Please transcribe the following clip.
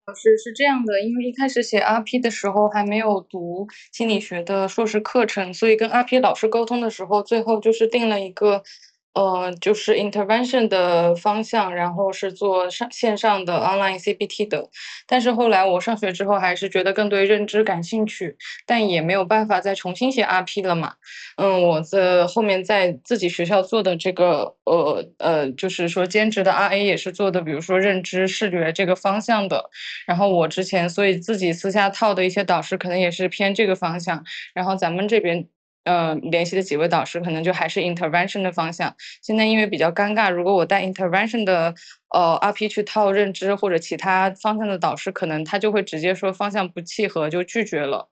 是这样的，因为一开始写 RP 的时候还没有读心理学的硕士课程，所以跟 RP 老师沟通的时候，最后就是定了一个，就是 intervention 的方向，然后是做线上的 online CBT 的。但是后来我上学之后，还是觉得更对认知感兴趣，但也没有办法再重新写 RP 了嘛。我后面在自己学校做的这个，就是说兼职的 RA 也是做的，比如说认知视觉这个方向的。然后我之前所以自己私下套的一些导师可能也是偏这个方向，然后咱们这边联系的几位导师可能就还是 intervention 的方向。现在因为比较尴尬，如果我带 intervention 的RP 去套认知或者其他方向的导师，可能他就会直接说方向不契合就拒绝了。